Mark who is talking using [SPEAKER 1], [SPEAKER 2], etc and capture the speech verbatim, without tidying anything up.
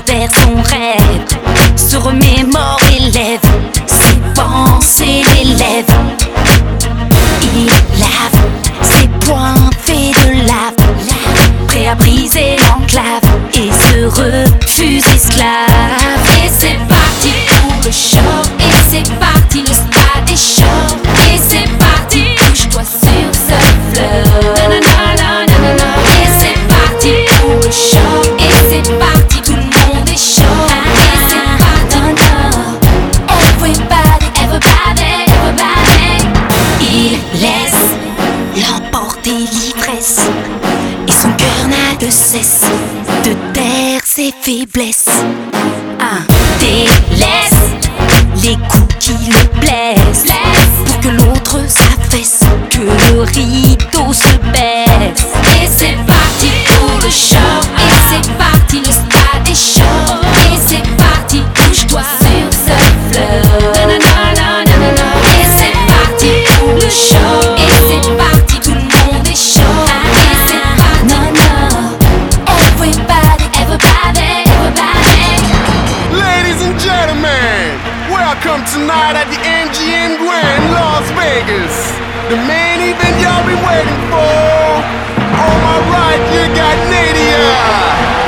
[SPEAKER 1] travers son rêve, se remémore et lève ses pensées, les lèvres. Il lave ses poings faits de lave, prêt à briser l'enclave et se refuse esclave. Et c'est parti pour le show, et c'est parti, le stade est chaud. Et c'est parti, touche-toi sur ce flow. Et c'est parti pour le show, et c'est parti, tout le monde est chaud. Et c'est parti, everybody, everybody, everybody. Il laisse l'emporter l'ivresse, et son cœur n'a de cesse de taire ses faiblesses. Un délaisse les coups qui le blessent, pour que l'autre s'affaisse, que le rideau se baisse. Et c'est parti pour le show, et c'est parti, le stade est chaud. Et c'est parti, touche-toi sur ce flow. Et c'est parti pour le show, et c'est parti, tout le monde est chaud. Et c'est parti, everybody, everybody, everybody.
[SPEAKER 2] Ladies and gentlemen, welcome tonight at the M G M Grand, Las Vegas. The main event y'all been waiting for. On my right, you got Nadia.